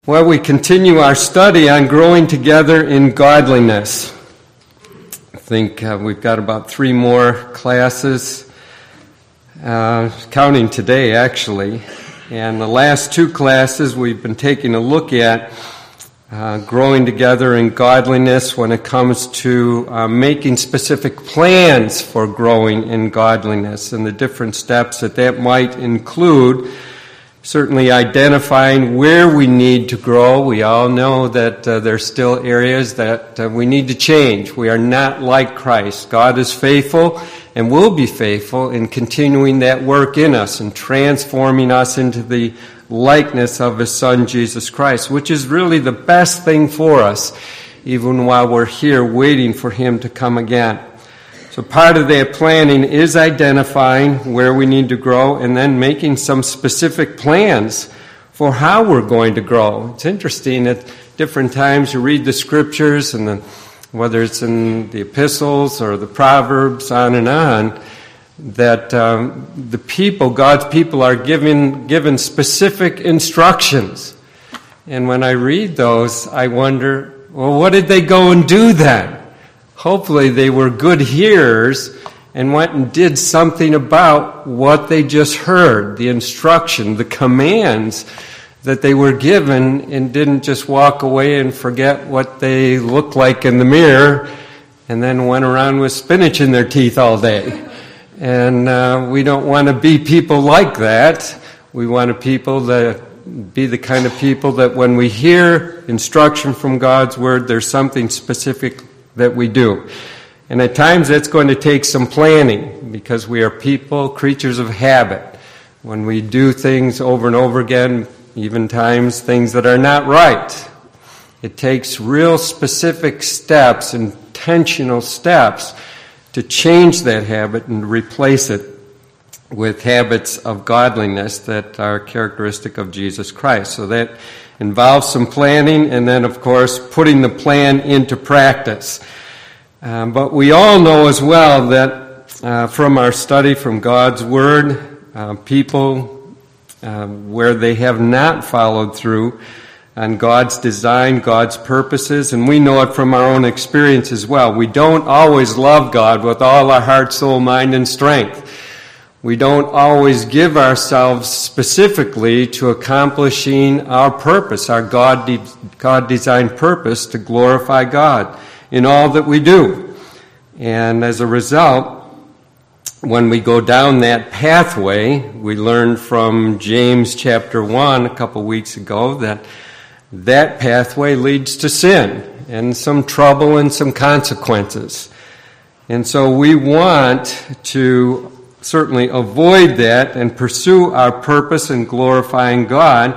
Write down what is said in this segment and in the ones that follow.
Well, we continue our study on growing together in godliness. I think we've got about 3 more classes, counting today actually. And the last 2 classes we've been taking a look at growing together in godliness when it comes to making specific plans for growing in godliness and the different steps that might include. Certainly identifying where we need to grow. We all know that there's still areas that we need to change. We are not like Christ. God is faithful and will be faithful in continuing that work in us and transforming us into the likeness of His Son, Jesus Christ, which is really the best thing for us, even while we're here waiting for Him to come again. So part of that planning is identifying where we need to grow and then making some specific plans for how we're going to grow. It's interesting at different times you read the scriptures, and whether it's in the epistles or the Proverbs, on and on, that the people, God's people, are given specific instructions. And when I read those, I wonder, well, what did they go and do then? Hopefully they were good hearers and went and did something about what they just heard, the instruction, the commands that they were given, and didn't just walk away and forget what they looked like in the mirror and then went around with spinach in their teeth all day. And we don't want to be people like that. We want people that be the kind of people that when we hear instruction from God's Word, there's something specific that we do. And at times that's going to take some planning because we are people, creatures of habit. When we do things over and over again, even times things that are not right, it takes real specific steps, intentional steps, to change that habit and replace it with habits of godliness that are characteristic of Jesus Christ. So that involves some planning and then, of course, putting the plan into practice. But we all know as well that from our study from God's Word, people where they have not followed through on God's design, God's purposes, and we know it from our own experience as well. We don't always love God with all our heart, soul, mind, and strength. We don't always give ourselves specifically to accomplishing our purpose, our God-designed purpose to glorify God in all that we do. And as a result, when we go down that pathway, we learned from James chapter 1 a couple weeks ago that pathway leads to sin and some trouble and some consequences. And so we want to certainly avoid that and pursue our purpose in glorifying God.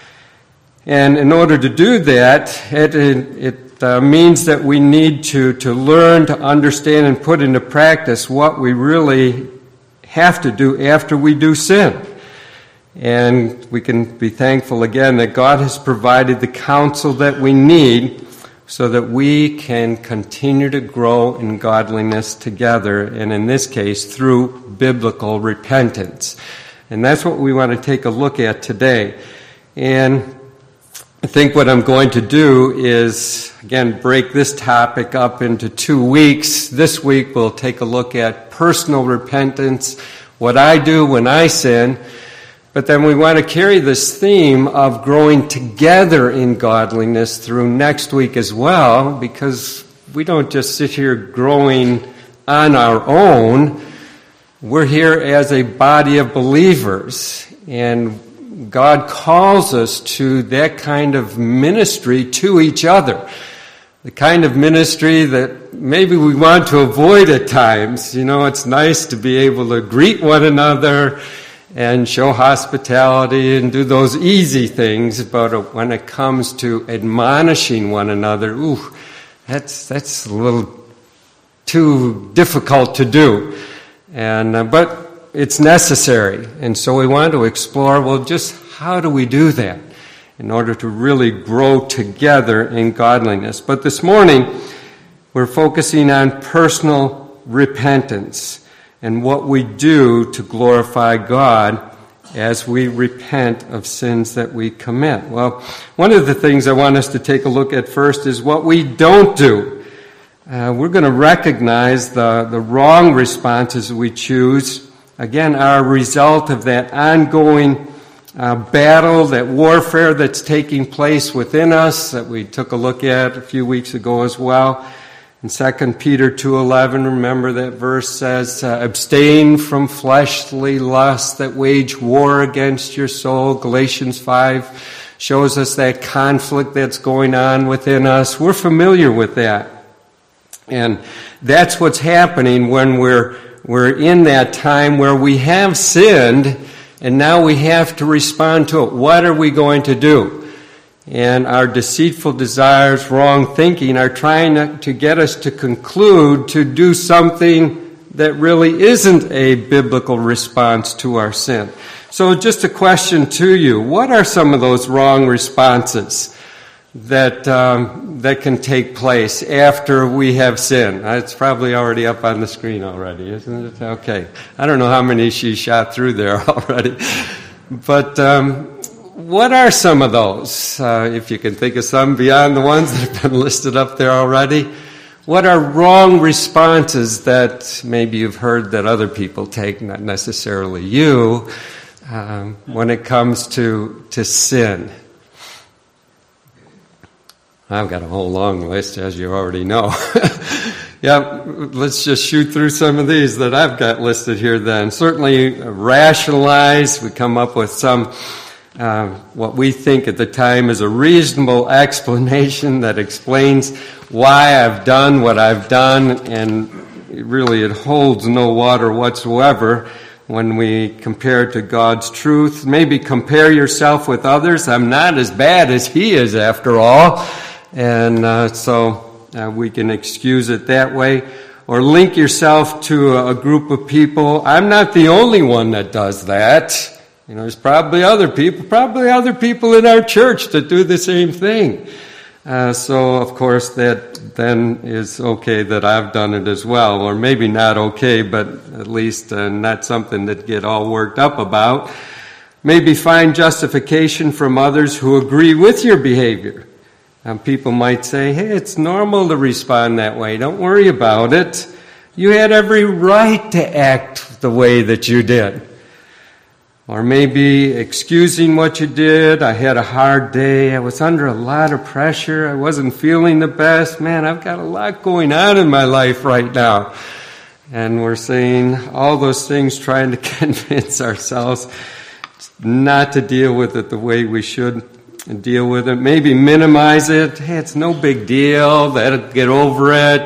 And in order to do that, it means that we need to learn to understand and put into practice what we really have to do after we do sin. And we can be thankful again that God has provided the counsel that we need so that we can continue to grow in godliness together, and in this case, through biblical repentance. And that's what we want to take a look at today. And I think what I'm going to do is, again, break this topic up into 2 weeks. This week we'll take a look at personal repentance, what I do when I sin. But then we want to carry this theme of growing together in godliness through next week as well, because we don't just sit here growing on our own. We're here as a body of believers, and God calls us to that kind of ministry to each other. The kind of ministry that maybe we want to avoid at times. You know, it's nice to be able to greet one another and show hospitality and do those easy things, but when it comes to admonishing one another, that's a little too difficult to do. And but it's necessary, and so we want to explore, well, just how do we do that in order to really grow together in godliness? But this morning, we're focusing on personal repentance and what we do to glorify God as we repent of sins that we commit. Well, one of the things I want us to take a look at first is what we don't do. We're going to recognize the wrong responses we choose, again, are a result of that ongoing battle, that warfare that's taking place within us that we took a look at a few weeks ago as well. In 2 Peter 2:11, remember that verse says, abstain from fleshly lusts that wage war against your soul. Galatians 5 shows us that conflict that's going on within us. We're familiar with that. And that's what's happening when we're in that time where we have sinned and now we have to respond to it. What are we going to do? And our deceitful desires, wrong thinking, are trying to get us to conclude to do something that really isn't a biblical response to our sin. So just a question to you. What are some of those wrong responses that can take place after we have sinned? It's probably already up on the screen already, isn't it? Okay. I don't know how many she shot through there already. But what are some of those? If you can think of some beyond the ones that have been listed up there already. What are wrong responses that maybe you've heard that other people take, not necessarily you, when it comes to sin? I've got a whole long list, as you already know. Yeah, let's just shoot through some of these that I've got listed here then. Certainly rationalize. We come up with some what we think at the time is a reasonable explanation that explains why I've done what I've done, and really it holds no water whatsoever when we compare it to God's truth. Maybe compare yourself with others. I'm not as bad as he is after all, and so we can excuse it that way. Or link yourself to a group of people. I'm not the only one that does that. You know, there's probably other people in our church that do the same thing. So, of course, that then is okay that I've done it as well. Or maybe not okay, but at least not something that get all worked up about. Maybe find justification from others who agree with your behavior. People might say, hey, it's normal to respond that way. Don't worry about it. You had every right to act the way that you did. Or maybe excusing what you did. I had a hard day. I was under a lot of pressure. I wasn't feeling the best. Man, I've got a lot going on in my life right now. And we're saying all those things, trying to convince ourselves not to deal with it the way we should deal with it. Maybe minimize it. Hey, it's no big deal. That'll get over it.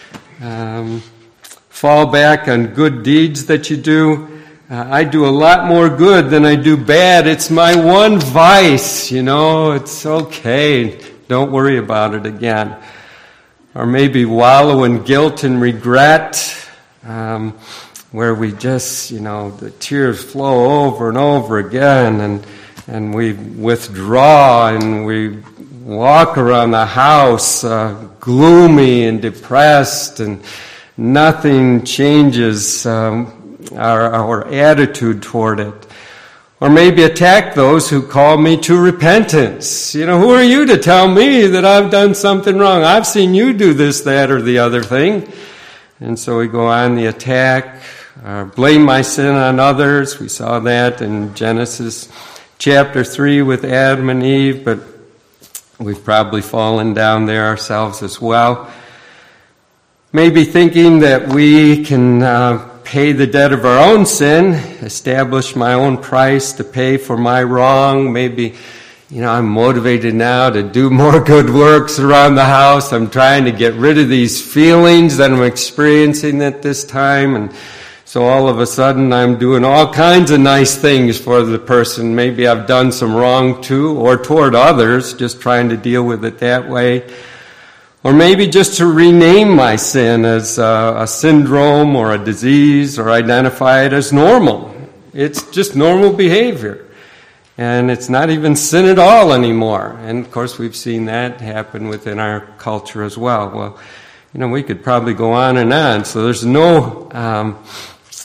Fall back on good deeds that you do. I do a lot more good than I do bad. It's my one vice, it's okay. Don't worry about it again. Or maybe wallow in guilt and regret, where we just, the tears flow over and over again, and we withdraw and we walk around the house gloomy and depressed, and nothing changes our attitude toward it. Or maybe attack those who call me to repentance. Who are you to tell me that I've done something wrong? I've seen you do this, that, or the other thing. And so we go on the attack, blame my sin on others. We saw that in Genesis chapter 3 with Adam and Eve, but we've probably fallen down there ourselves as well. Maybe thinking that we can pay the debt of our own sin, establish my own price to pay for my wrong. Maybe, I'm motivated now to do more good works around the house. I'm trying to get rid of these feelings that I'm experiencing at this time. And so all of a sudden I'm doing all kinds of nice things for the person maybe I've done some wrong to, or toward others, just trying to deal with it that way. Or maybe just to rename my sin as a syndrome or a disease, or identify it as normal. It's just normal behavior. And it's not even sin at all anymore. And of course we've seen that happen within our culture as well. Well, we could probably go on and on. So there's no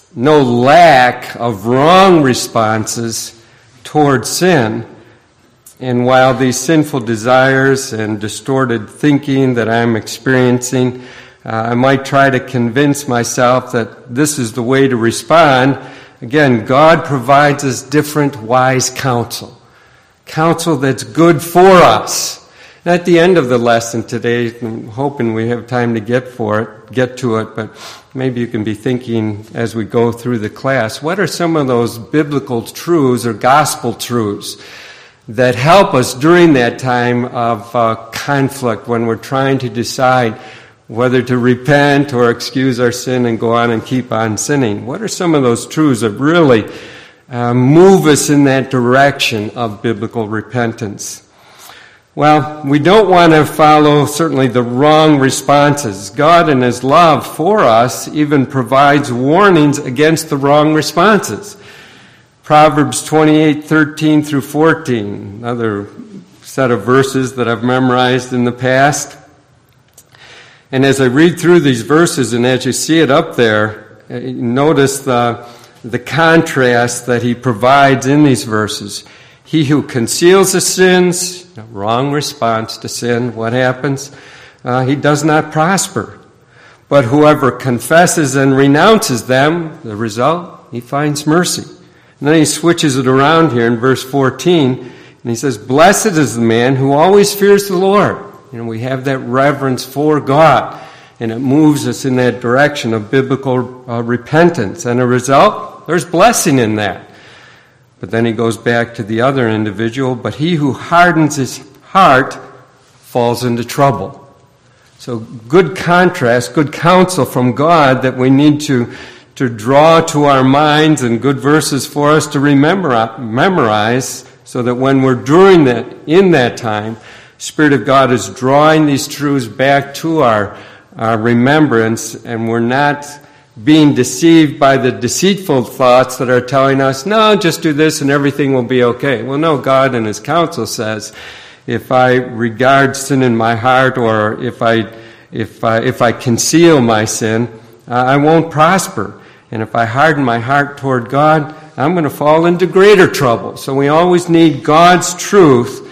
no lack of wrong responses toward sin. And while these sinful desires and distorted thinking that I'm experiencing, I might try to convince myself that this is the way to respond, again, God provides us different wise counsel. Counsel that's good for us. And at the end of the lesson today, I'm hoping we have time to get to it, but maybe you can be thinking as we go through the class, what are some of those biblical truths or gospel truths that help us during that time of conflict when we're trying to decide whether to repent or excuse our sin and go on and keep on sinning? What are some of those truths that really move us in that direction of biblical repentance? Well, we don't want to follow certainly the wrong responses. God in His love for us even provides warnings against the wrong responses. Proverbs 28:13 through 14, another set of verses that I've memorized in the past. And as I read through these verses and as you see it up there, notice the contrast that he provides in these verses. He who conceals his sins, wrong response to sin, what happens? He does not prosper. But whoever confesses and renounces them, the result, he finds mercy. And then he switches it around here in verse 14, and he says, blessed is the man who always fears the Lord. We have that reverence for God, and it moves us in that direction of biblical repentance. And a result, there's blessing in that. But then he goes back to the other individual, but he who hardens his heart falls into trouble. So good contrast, good counsel from God that we need to draw to our minds, and good verses for us to memorize, so that when we're doing that, in that time, Spirit of God is drawing these truths back to our remembrance, and we're not being deceived by the deceitful thoughts that are telling us, no, just do this and everything will be okay. Well, no, God in His counsel says, if I regard sin in my heart, or if I conceal my sin, I won't prosper. And if I harden my heart toward God, I'm going to fall into greater trouble. So we always need God's truth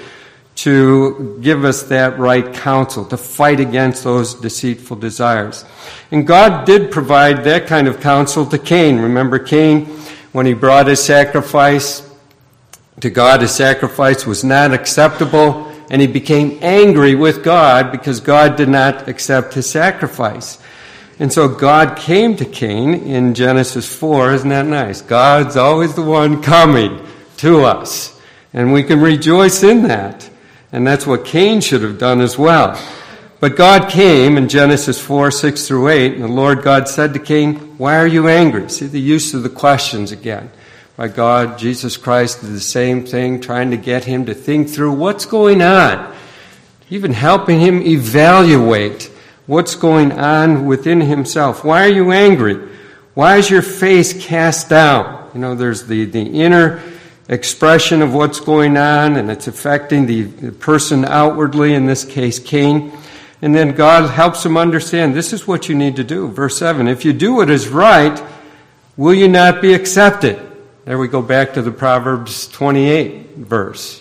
to give us that right counsel, to fight against those deceitful desires. And God did provide that kind of counsel to Cain. Remember Cain, when he brought his sacrifice to God, his sacrifice was not acceptable, and he became angry with God because God did not accept his sacrifice. And so God came to Cain in Genesis 4. Isn't that nice? God's always the one coming to us. And we can rejoice in that. And that's what Cain should have done as well. But God came in Genesis 4, 6 through 8, and the Lord God said to Cain, why are you angry? See the use of the questions again. By God, Jesus Christ did the same thing, trying to get him to think through what's going on. Even helping him evaluate what's going on within himself. Why are you angry? Why is your face cast down? There's the inner expression of what's going on, and it's affecting the person outwardly, in this case Cain. And then God helps him understand, this is what you need to do. Verse 7, if you do what is right, will you not be accepted? There we go back to the Proverbs 28 verse.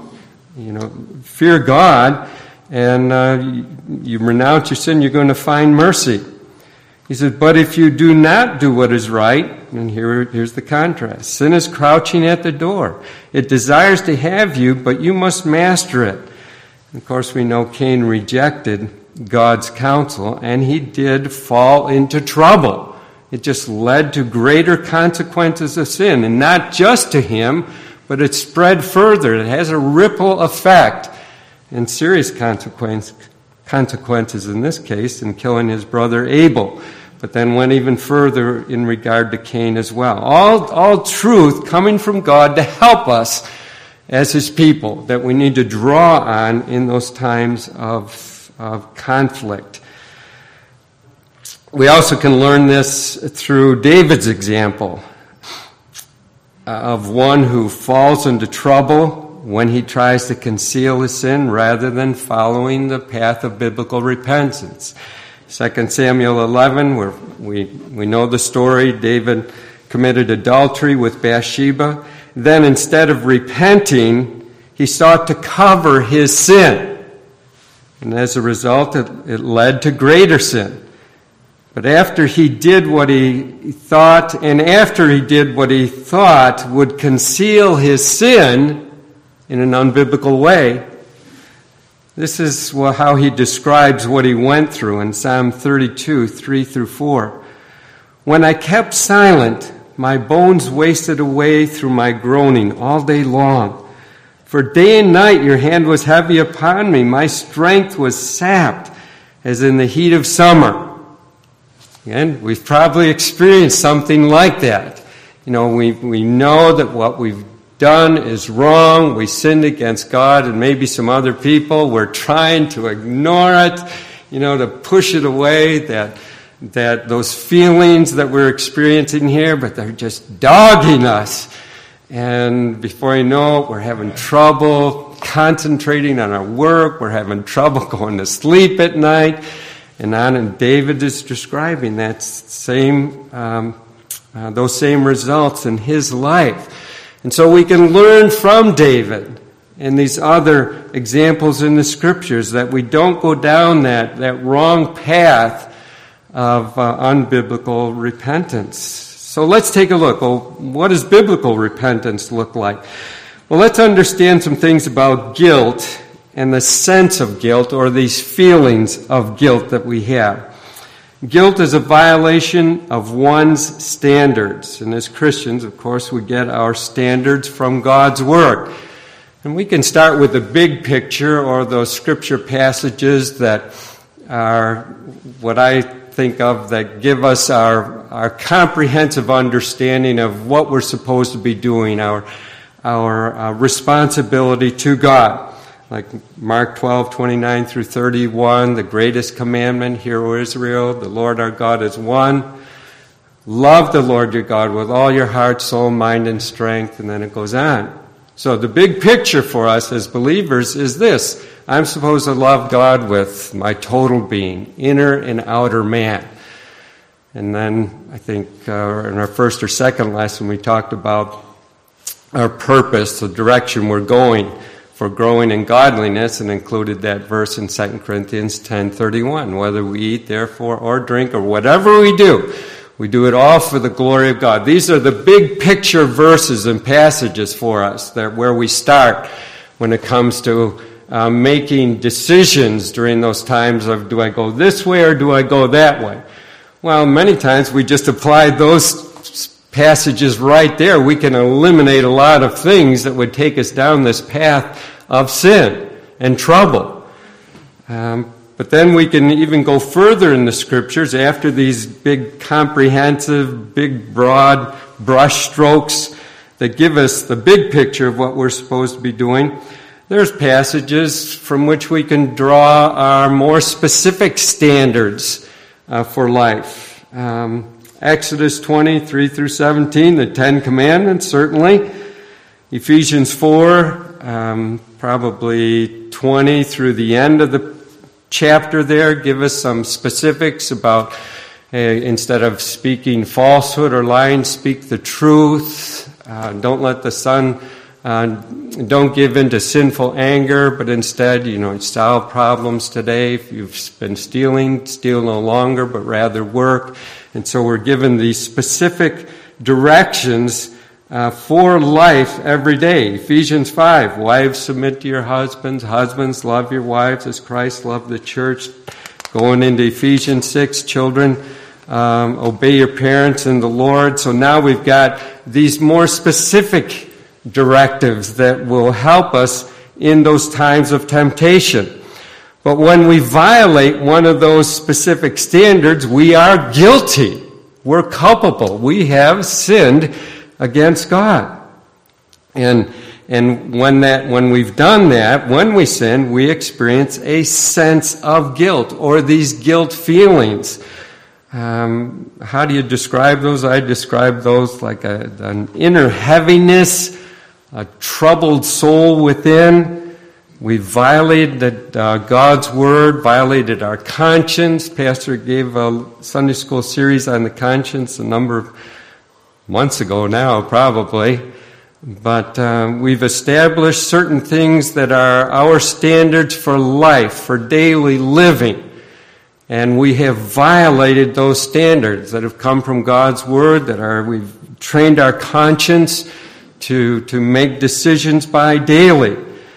Fear God, and you renounce your sin, you're going to find mercy. He says, but if you do not do what is right, and here's the contrast. Sin is crouching at the door. It desires to have you, but you must master it. Of course, we know Cain rejected God's counsel, and he did fall into trouble. It just led to greater consequences of sin, and not just to him, but it spread further. It has a ripple effect, and serious consequences in this case, in killing his brother Abel. But then went even further in regard to Cain as well. All truth coming from God to help us as His people that we need to draw on in those times of conflict. We also can learn this through David's example of one who falls into trouble when he tries to conceal his sin rather than following the path of biblical repentance. 2 Samuel 11, where we know the story. David committed adultery with Bathsheba. Then instead of repenting, he sought to cover his sin. And as a result, it led to greater sin. But after he did what he thought would conceal his sin in an unbiblical way, this is how he describes what he went through in Psalm 32, 3 through 4. When I kept silent, my bones wasted away through my groaning all day long. For day and night your hand was heavy upon me. My strength was sapped as in the heat of summer. Again, we've probably experienced something like that. We know that what we've done is wrong. We sinned against God and maybe some other people. We're trying to ignore it, to push it away, that those feelings that we're experiencing here, but they're just dogging us. And before you know it, we're having trouble concentrating on our work. We're having trouble going to sleep at night. And David is describing those same results in his life. And so we can learn from David and these other examples in the Scriptures that we don't go down that wrong path of unbiblical repentance. So let's take a look. Well, what does biblical repentance look like? Well, let's understand some things about guilt and the sense of guilt, or these feelings of guilt that we have. Guilt is a violation of one's standards. And as Christians, of course, we get our standards from God's Word. And we can start with the big picture, or those Scripture passages that are what I think of that give us our comprehensive understanding of what we're supposed to be doing, our responsibility to God. Like Mark 12:29 through 31, the greatest commandment, hear, O Israel, the Lord our God is one. Love the Lord your God with all your heart, soul, mind, and strength. And then it goes on. So the big picture for us as believers is this. I'm supposed to love God with my total being, inner and outer man. And then I think in our first or second lesson we talked about our purpose, the direction we're going for growing in godliness, and included that verse in 2 Corinthians 10:31. Whether we eat, therefore, or drink, or whatever we do it all for the glory of God. These are the big picture verses and passages for us, where we start when it comes to making decisions during those times of, do I go this way or do I go that way? Well, many times we just apply those passages right there. We can eliminate a lot of things that would take us down this path of sin and trouble. But then we can even go further in the Scriptures after these big comprehensive, big broad brush strokes that give us the big picture of what we're supposed to be doing. There's passages from which we can draw our more specific standards for life. Exodus 20, 3 through 17, the Ten Commandments, certainly. Ephesians 4, probably 20 through the end of the chapter there, give us some specifics about instead of speaking falsehood or lying, speak the truth. Don't let the sun, don't give in to sinful anger, but instead, solve problems today. If you've been stealing, steal no longer, but rather work. And so we're given these specific directions for life every day. Ephesians 5, wives submit to your husbands. Husbands, love your wives as Christ loved the church. Going into Ephesians 6, children, obey your parents in the Lord. So now we've got these more specific directives that will help us in those times of temptation. But when we violate one of those specific standards, we are guilty. We're culpable. We have sinned against God. And when we've done that, when we sin, we experience a sense of guilt, or these guilt feelings. How do you describe those? I describe those like an inner heaviness, a troubled soul within. We violated God's Word, violated our conscience. Pastor gave a Sunday school series on the conscience a number of months ago now, probably. But we've established certain things that are our standards for life, for daily living. And we have violated those standards that have come from God's Word, we've trained our conscience to make decisions by daily.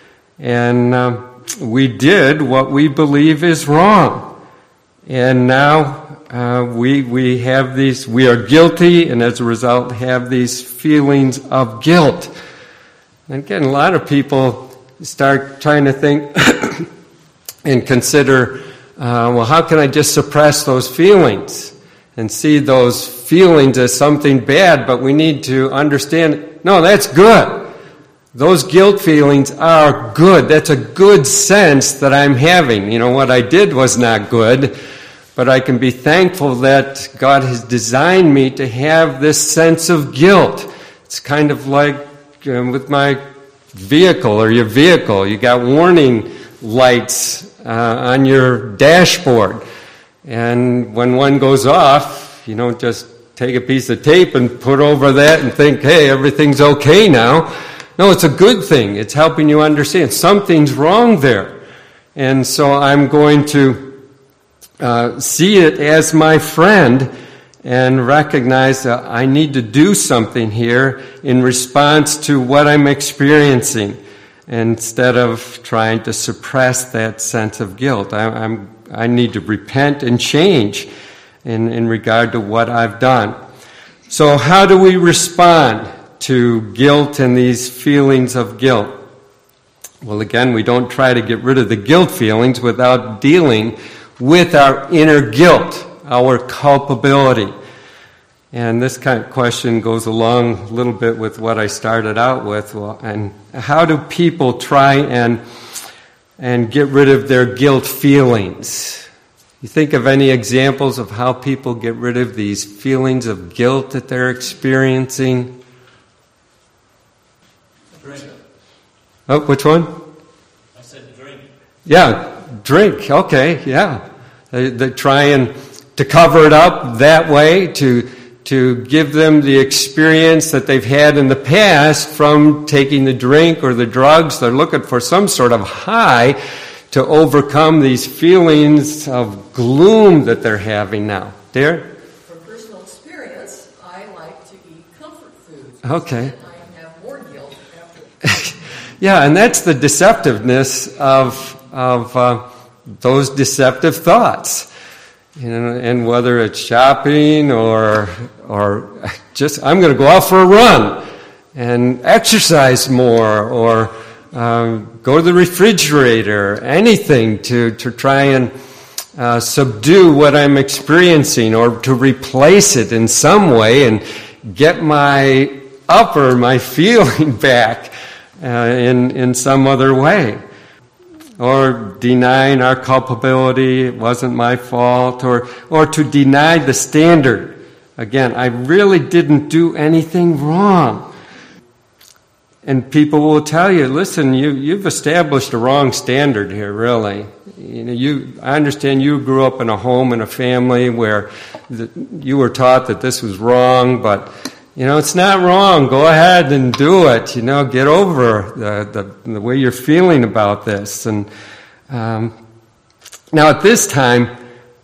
And we did what we believe is wrong. And now we have these, we are guilty, and as a result have these feelings of guilt. And again, a lot of people start trying to think and consider, well, how can I just suppress those feelings and see those feelings as something bad? But we need to understand, no, that's good. Those guilt feelings are good. That's a good sense that I'm having. You know, what I did was not good, but I can be thankful that God has designed me to have this sense of guilt. It's kind of like with my vehicle or your vehicle. You got warning lights on your dashboard. And when one goes off, you don't just take a piece of tape and put over that and think, hey, everything's okay now. No, it's a good thing. It's helping you understand something's wrong there. And so I'm going to see it as my friend and recognize that I need to do something here in response to what I'm experiencing instead of trying to suppress that sense of guilt. I need to repent and change in regard to what I've done. So how do we respond to guilt and these feelings of guilt? Well, again, we don't try to get rid of the guilt feelings without dealing with our inner guilt, our culpability. And this kind of question goes along a little bit with what I started out with. Well, and how do people try and get rid of their guilt feelings? You think of any examples of how people get rid of these feelings of guilt that they're experiencing? Drink. Oh, which one? I said drink. Yeah, drink. Okay, yeah. They try to cover it up that way, to give them the experience that they've had in the past from taking the drink or the drugs. They're looking for some sort of high to overcome these feelings of gloom that they're having now. Dear? From personal experience, I like to eat comfort foods. Okay. And I have more guilt after. Yeah, and that's the deceptiveness of those deceptive thoughts. You know, and whether it's shopping or just I'm going to go out for a run and exercise more, or go to the refrigerator, anything to try and subdue what I'm experiencing, or to replace it in some way and get my feeling back in some other way. Or denying our culpability, it wasn't my fault, or to deny the standard. Again, I really didn't do anything wrong. And people will tell you, listen, you've established a wrong standard here, really. You know, I understand you grew up in a home and a family where you were taught that this was wrong, but you know, it's not wrong. Go ahead and do it. You know, get over the way you're feeling about this. And now at this time,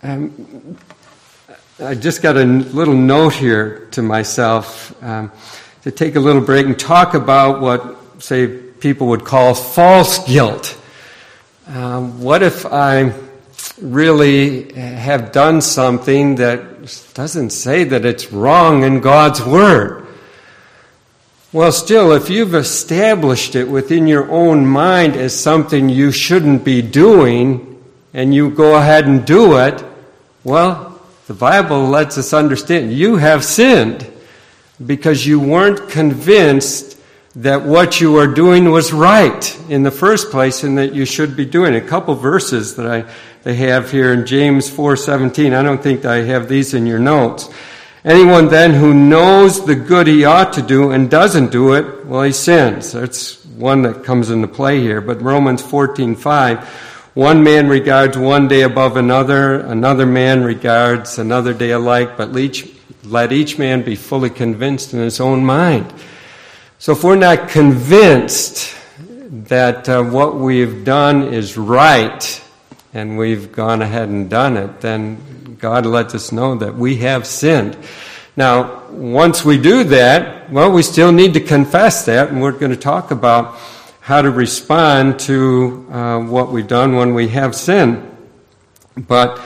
I just got a little note here to myself to take a little break and talk about what, say, people would call false guilt. What if I really have done something that doesn't say that it's wrong in God's Word? Well, still, if you've established it within your own mind as something you shouldn't be doing, and you go ahead and do it, well, the Bible lets us understand you have sinned because you weren't convinced that what you were doing was right in the first place and that you should be doing. A couple verses that I have here in James 4:17. I don't think I have these in your notes. Anyone then who knows the good he ought to do and doesn't do it, well, he sins. That's one that comes into play here. But Romans 14:5, one man regards one day above another, another man regards another day alike, but let each man be fully convinced in his own mind. So if we're not convinced that what we've done is right, and we've gone ahead and done it, then God lets us know that we have sinned. Now, once we do that, well, we still need to confess that, and we're going to talk about how to respond to what we've done when we have sinned. But,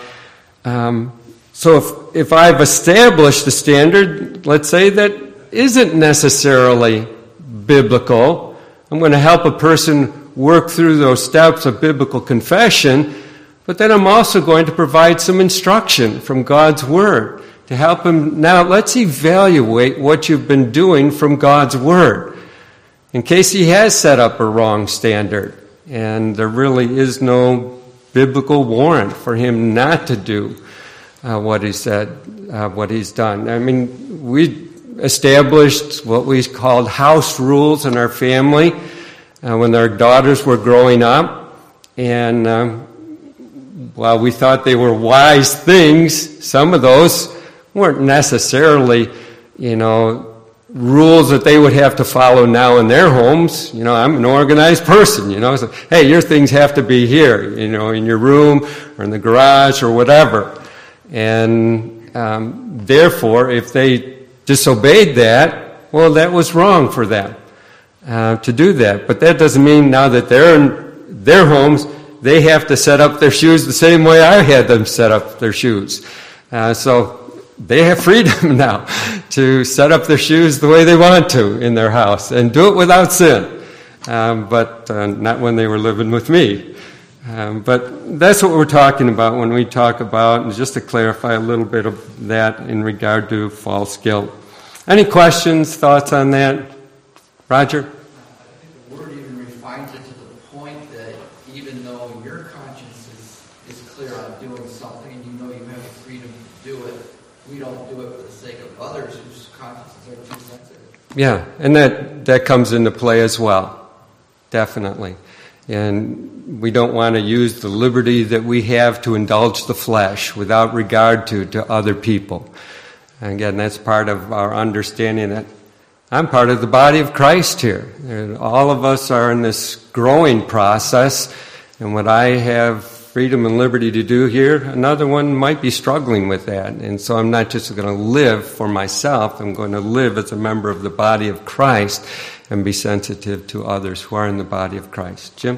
so if I've established a standard, let's say, that isn't necessarily biblical, I'm going to help a person work through those steps of biblical confession, but then I'm also going to provide some instruction from God's Word to help him. Now, let's evaluate what you've been doing from God's Word, in case he has set up a wrong standard, and there really is no biblical warrant for him not to do what he said, what he's done. I mean, we established what we called house rules in our family when our daughters were growing up, and while we thought they were wise things, some of those weren't necessarily, rules that they would have to follow now in their homes. I'm an organized person, so, hey, your things have to be here, in your room or in the garage or whatever. And therefore, if they disobeyed that, well, that was wrong for them to do that. But that doesn't mean now that they're in their homes, they have to set up their shoes the same way I had them set up their shoes. So they have freedom now to set up their shoes the way they want to in their house and do it without sin. But not when they were living with me. But that's what we're talking about when we talk about, and just to clarify a little bit of that in regard to false guilt. Any questions, thoughts on that? Roger? I think the Word even refines it to the point that even though your conscience is clear on doing something and you know you have the freedom to do it, we don't do it for the sake of others whose consciences are too sensitive. Yeah, and that comes into play as well, definitely. And we don't want to use the liberty that we have to indulge the flesh without regard to other people. And again, that's part of our understanding that I'm part of the body of Christ here. And all of us are in this growing process, and what I have freedom and liberty to do here, another one might be struggling with that. And so I'm not just going to live for myself, I'm going to live as a member of the body of Christ and be sensitive to others who are in the body of Christ. Jim?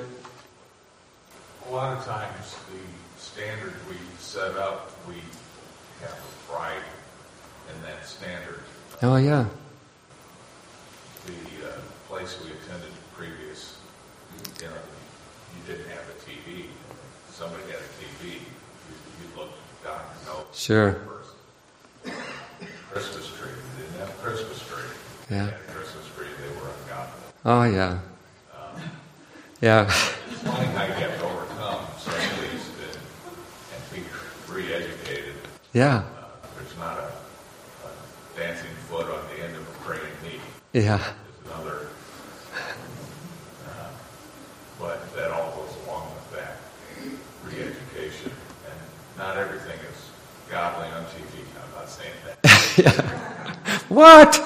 A lot of times the standard we set up, we have pride in that standard. Oh, yeah. The place we attended previous, you didn't have a TV. Somebody had a TV. You looked down your nose. Sure. Christmas tree. They didn't have a Christmas tree. Yeah. They had a Christmas tree. They were ungodly. Oh, yeah. Yeah. It's one thing I kept overcome, especially and be re-educated. Yeah. There's not a dancing foot on the end of a praying knee. Yeah. There's another, but that all goes along with that re-education. And not everything is godly on TV. I'm not saying that. What?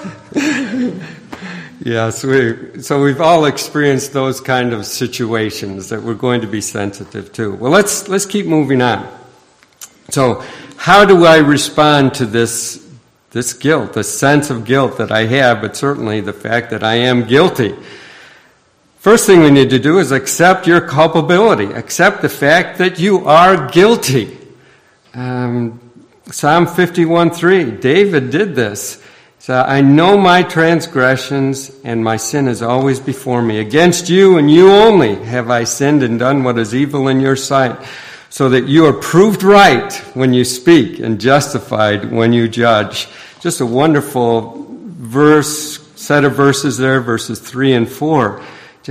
Yes, so we've all experienced those kind of situations that we're going to be sensitive to. Well, let's keep moving on. So, how do I respond to this guilt, the sense of guilt that I have, but certainly the fact that I am guilty? First thing we need to do is accept your culpability. Accept the fact that you are guilty. Psalm 51:3, David did this. So I know my transgressions, and my sin is always before me. Against you and you only have I sinned and done what is evil in your sight, so that you are proved right when you speak and justified when you judge. Just a wonderful set of verses there, verses 3 and 4.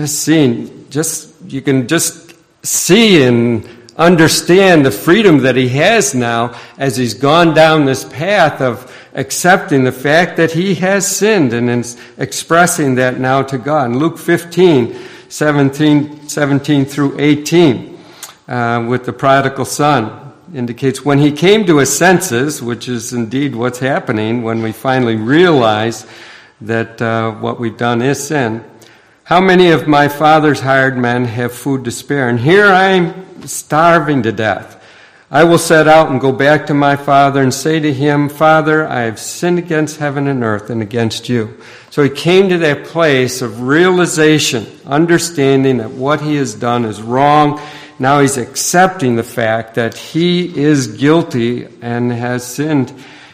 You can just see and understand the freedom that he has now as he's gone down this path of accepting the fact that he has sinned and is expressing that now to God. In Luke 15, 17 through 18, with the prodigal son, indicates when he came to his senses, which is indeed what's happening when we finally realize that what we've done is sin. How many of my father's hired men have food to spare? And here I'm starving to death. I will set out and go back to my father and say to him, Father, I have sinned against heaven and earth and against you. So he came to that place of realization, understanding that what he has done is wrong. Now he's accepting the fact that he is guilty and has sinned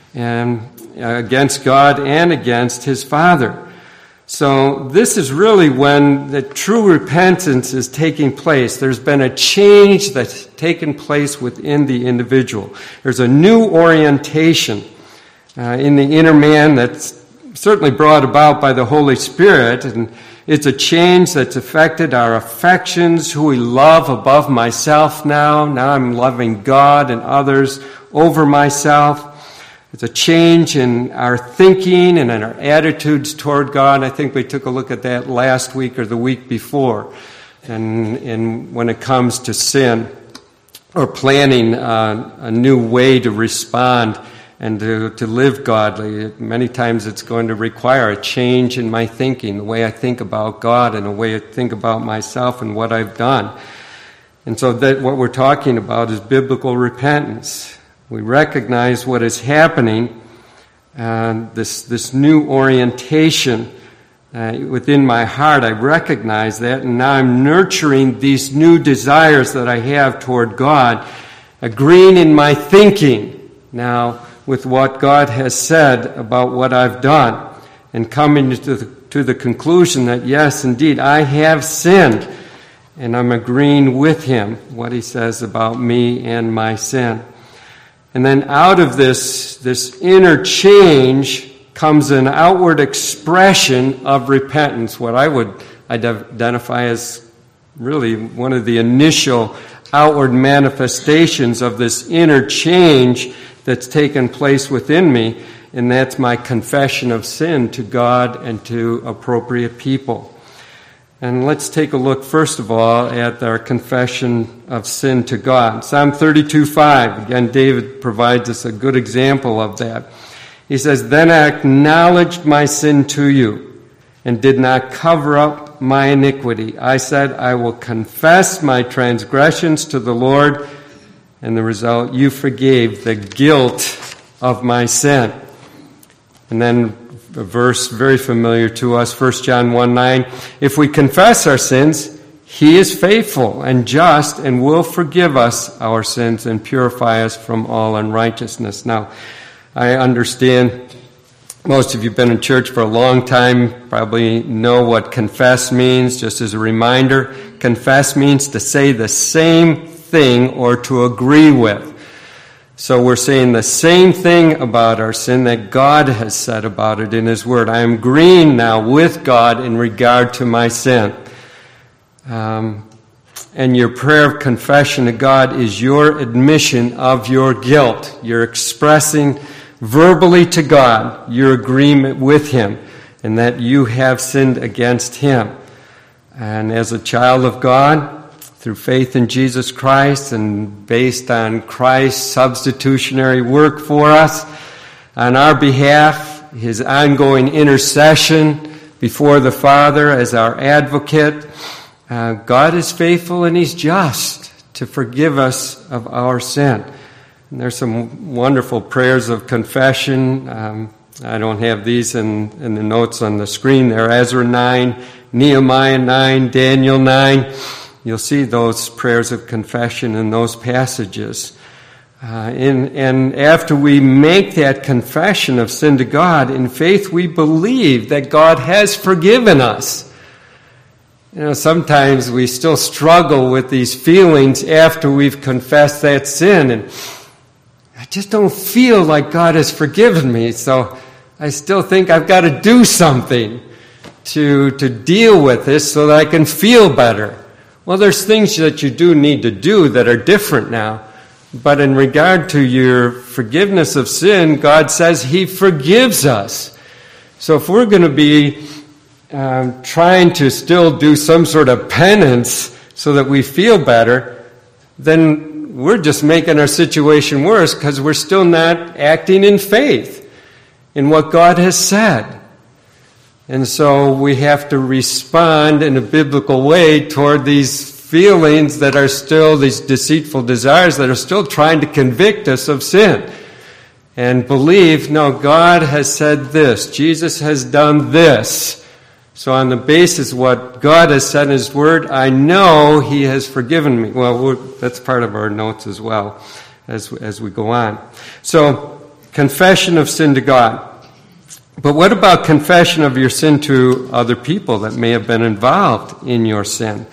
against God and against his Father. So this is really when the true repentance is taking place. There's been a change that's taken place within the individual. There's a new orientation in the inner man that's certainly brought about by the Holy Spirit, and it's a change that's affected our affections, who we love above myself now. Now I'm loving God and others over myself. It's a change in our thinking and in our attitudes toward God. I think we took a look at that last week or the week before. And when it comes to sin or planning a new way to respond and to live godly, many times it's going to require a change in my thinking, the way I think about God and the way I think about myself and what I've done. And so that what we're talking about is biblical repentance. We recognize what is happening, this new orientation within my heart. I recognize that, and now I'm nurturing these new desires that I have toward God, agreeing in my thinking now with what God has said about what I've done, and coming to the conclusion that, yes, indeed, I have sinned, and I'm agreeing with him, what he says about me and my sin. And then out of this inner change comes an outward expression of repentance, what I would identify as really one of the initial outward manifestations of this inner change that's taken place within me, and that's my confession of sin to God and to appropriate people. And let's take a look, first of all, at our confession of sin to God. Psalm 32:5. Again, David provides us a good example of that. He says, Then I acknowledged my sin to you and did not cover up my iniquity. I said, I will confess my transgressions to the Lord, and the result, you forgave the guilt of my sin. And then a verse very familiar to us, 1 John 1:9. If we confess our sins, he is faithful and just and will forgive us our sins and purify us from all unrighteousness. Now, I understand most of you have been in church for a long time, probably know what confess means. Just as a reminder, confess means to say the same thing or to agree with. So we're saying the same thing about our sin that God has said about it in his word. I am agreeing now with God in regard to my sin. And your prayer of confession to God is your admission of your guilt. You're expressing verbally to God your agreement with him and that you have sinned against him. And as a child of God, through faith in Jesus Christ and based on Christ's substitutionary work for us, on our behalf, his ongoing intercession before the Father as our advocate, God is faithful and he's just to forgive us of our sin. And there's some wonderful prayers of confession. I don't have these in the notes on the screen there. Ezra 9, Nehemiah 9, Daniel 9. You'll see those prayers of confession in those passages. And after we make that confession of sin to God, in faith we believe that God has forgiven us. You know, sometimes we still struggle with these feelings after we've confessed that sin, and I just don't feel like God has forgiven me, so I still think I've got to do something to deal with this so that I can feel better. Well, there's things that you do need to do that are different now. But in regard to your forgiveness of sin, God says He forgives us. So if we're going to be trying to still do some sort of penance so that we feel better, then we're just making our situation worse because we're still not acting in faith in what God has said. And so we have to respond in a biblical way toward these feelings that are still, these deceitful desires that are still trying to convict us of sin. And believe, no, God has said this. Jesus has done this. So on the basis of what God has said in His Word, I know He has forgiven me. Well, that's part of our notes as well as we go on. So, confession of sin to God. But what about confession of your sin to other people that may have been involved in your sin?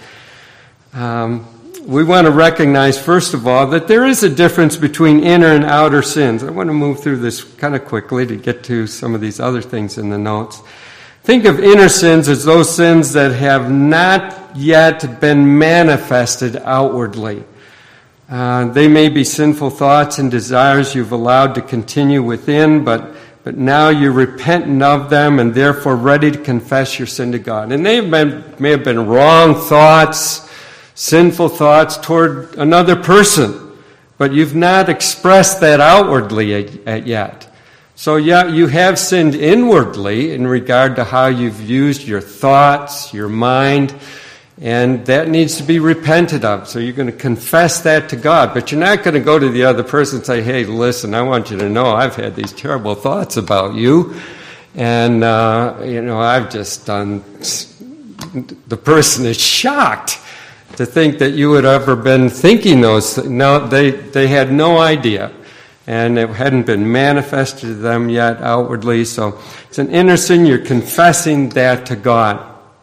We want to recognize, first of all, that there is a difference between inner and outer sins. I want to move through this kind of quickly to get to some of these other things in the notes. Think of inner sins as those sins that have not yet been manifested outwardly. They may be sinful thoughts and desires you've allowed to continue within, but now you're repentant of them and therefore ready to confess your sin to God. And they may have been wrong thoughts, sinful thoughts toward another person, but you've not expressed that outwardly yet. So yeah, you have sinned inwardly in regard to how you've used your thoughts, your mind, and that needs to be repented of. So you're going to confess that to God, but you're not going to go to the other person and say, hey, listen, I want you to know I've had these terrible thoughts about you, and, I've just done... The person is shocked to think that you had ever been thinking those things. No, they had no idea. And it hadn't been manifested to them yet outwardly. So it's an inner sin. You're confessing that to God.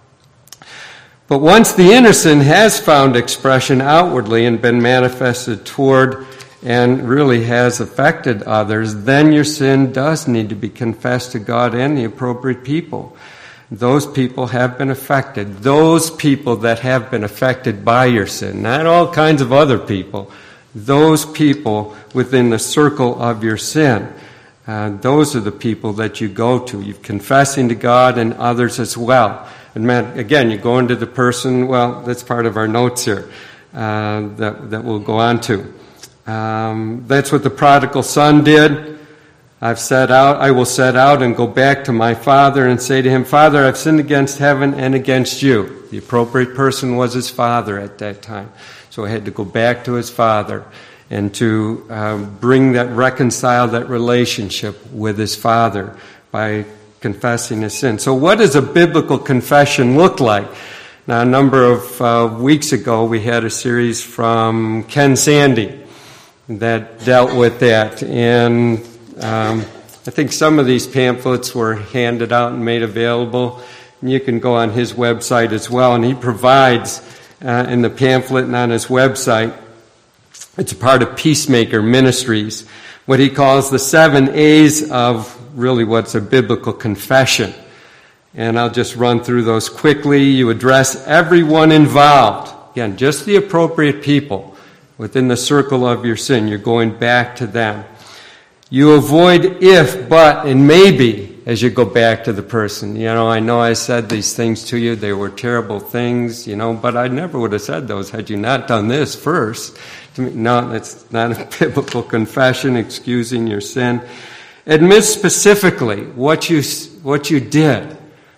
But once the inner sin has found expression outwardly and been manifested toward and really has affected others, then your sin does need to be confessed to God and the appropriate people. Those people have been affected. Those people that have been affected by your sin, not all kinds of other people. Those people within the circle of your sin. Those are the people that you go to. You're confessing to God and others as well. And man, again, you go into the person, well, that's part of our notes here that we'll go on to. That's what the prodigal son did. I will set out and go back to my father and say to him, Father, I've sinned against heaven and against you. The appropriate person was his father at that time. So he had to go back to his father and to reconcile that relationship with his father by confessing his sin. So what does a biblical confession look like? Now, a number of weeks ago, we had a series from Ken Sandy that dealt with that. And I think some of these pamphlets were handed out and made available. And you can go on his website as well. And he provides in the pamphlet and on his website, it's a part of Peacemaker Ministries, what he calls the 7 A's of really what's a biblical confession. And I'll just run through those quickly. You address everyone involved. Again, just the appropriate people within the circle of your sin. You're going back to them. You avoid if, but, and maybe as you go back to the person. I know I said these things to you. They were terrible things, but I never would have said those had you not done this first. No, that's not a biblical confession, excusing your sin. Admit specifically what you did.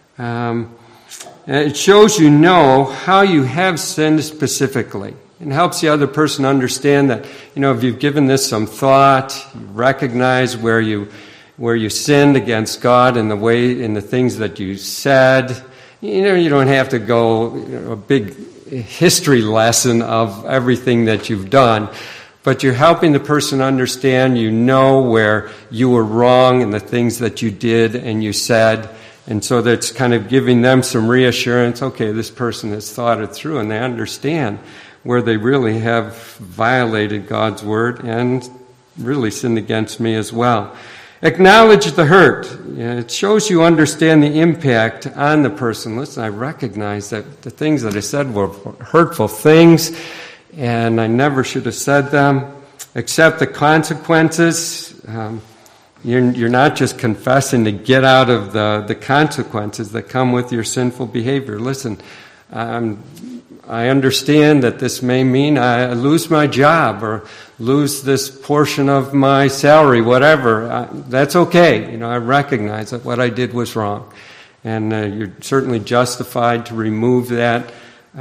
It shows how you have sinned specifically. It helps the other person understand that, if you've given this some thought, you recognize where you sinned against God in the things that you said. You don't have to go a big history lesson of everything that you've done, but you're helping the person understand, where you were wrong in the things that you did and you said. And so that's kind of giving them some reassurance. Okay, this person has thought it through and they understand where they really have violated God's word and really sinned against me as well. Acknowledge the hurt. It shows you understand the impact on the person. Listen, I recognize that the things that I said were hurtful things, and I never should have said them. accept the consequences. You're not just confessing to get out of the consequences that come with your sinful behavior. Listen, I understand that this may mean I lose my job or lose this portion of my salary, whatever. That's okay. I recognize that what I did was wrong. And you're certainly justified to remove that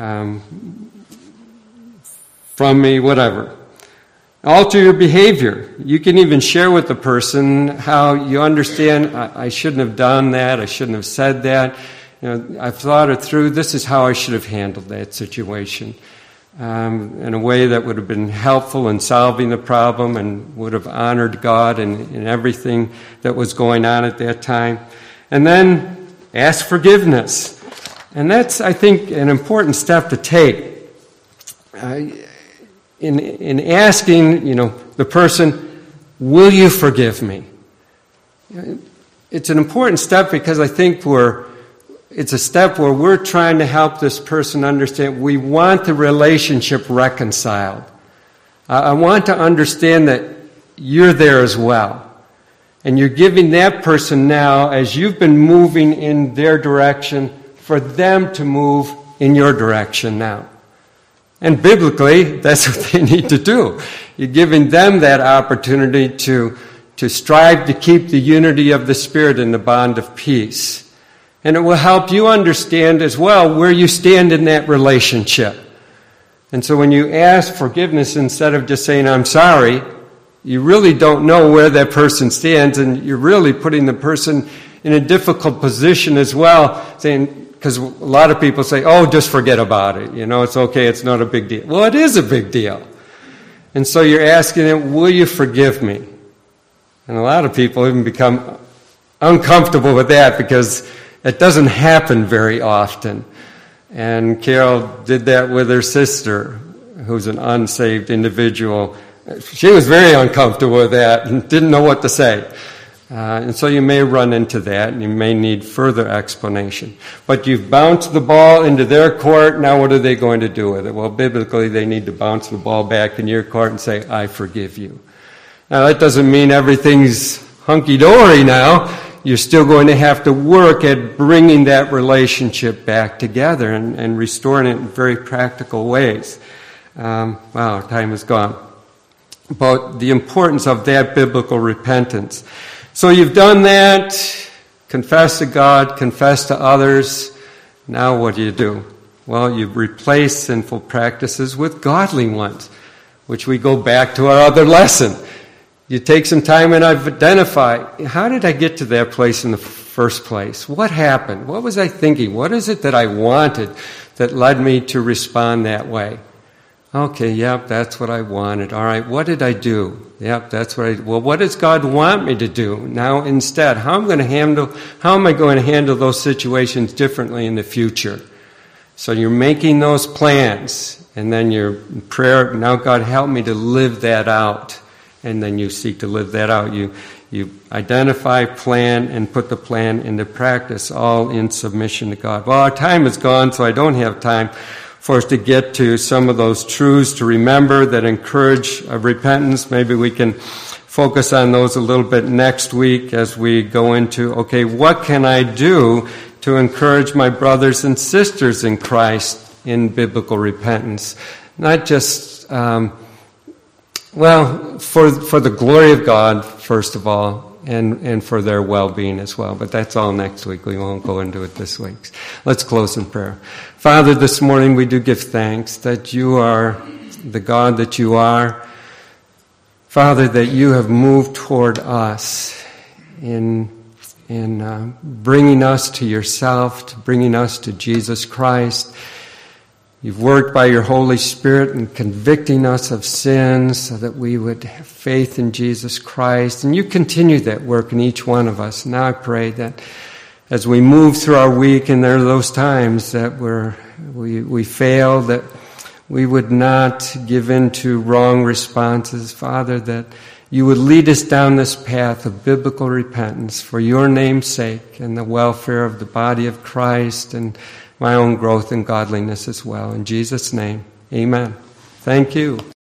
from me, whatever. Alter your behavior. You can even share with the person how you understand, I shouldn't have done that, I shouldn't have said that. I've thought it through. This is how I should have handled that situation in a way that would have been helpful in solving the problem and would have honored God in everything that was going on at that time. And then ask forgiveness. And that's, I think, an important step to take. In asking, the person, will you forgive me? It's an important step because I think it's a step where we're trying to help this person understand we want the relationship reconciled. I want to understand that you're there as well. And you're giving that person now, as you've been moving in their direction, for them to move in your direction now. And biblically, that's what they need to do. You're giving them that opportunity to strive to keep the unity of the Spirit in the bond of peace. And it will help you understand as well where you stand in that relationship. And so when you ask forgiveness, instead of just saying, I'm sorry, you really don't know where that person stands, and you're really putting the person in a difficult position as well, saying, because a lot of people say, oh, just forget about it. It's okay, it's not a big deal. Well, it is a big deal. And so you're asking them, will you forgive me? And a lot of people even become uncomfortable with that because it doesn't happen very often. And Carol did that with her sister, who's an unsaved individual. She was very uncomfortable with that and didn't know what to say. And so you may run into that, and you may need further explanation. But you've bounced the ball into their court. Now what are they going to do with it? Well, biblically, they need to bounce the ball back in your court and say, I forgive you. Now, that doesn't mean everything's hunky-dory now. You're still going to have to work at bringing that relationship back together and restoring it in very practical ways. Wow, time is gone. But the importance of that biblical repentance. So you've done that, confess to God, confess to others. Now what do? Well, you replace sinful practices with godly ones, which we go back to our other lesson. You take some time and identify, how did I get to that place in the first place? What happened? What was I thinking? What is it that I wanted that led me to respond that way? Okay, yep, that's what I wanted. All right, what did I do? Yep, that's what well, what does God want me to do? Now, instead, how am I going to handle those situations differently in the future? So you're making those plans, and then your prayer, now God help me to live that out. And then you seek to live that out. You identify, plan, and put the plan into practice, all in submission to God. Well, our time is gone, so I don't have time for us to get to some of those truths to remember that encourage repentance. Maybe we can focus on those a little bit next week as we go into, okay, what can I do to encourage my brothers and sisters in Christ in biblical repentance? Not just, for the glory of God, first of all, and for their well-being as well. But that's all next week. We won't go into it this week. Let's close in prayer. Father, this morning we do give thanks that you are the God that you are. Father, that you have moved toward us in bringing us to yourself, to bringing us to Jesus Christ. You've worked by your Holy Spirit in convicting us of sins so that we would have faith in Jesus Christ. And you continue that work in each one of us. Now I pray that as we move through our week, and there are those times that we fail, that we would not give in to wrong responses. Father, that you would lead us down this path of biblical repentance for your name's sake and the welfare of the body of Christ and my own growth in godliness as well. In Jesus' name, amen. Thank you.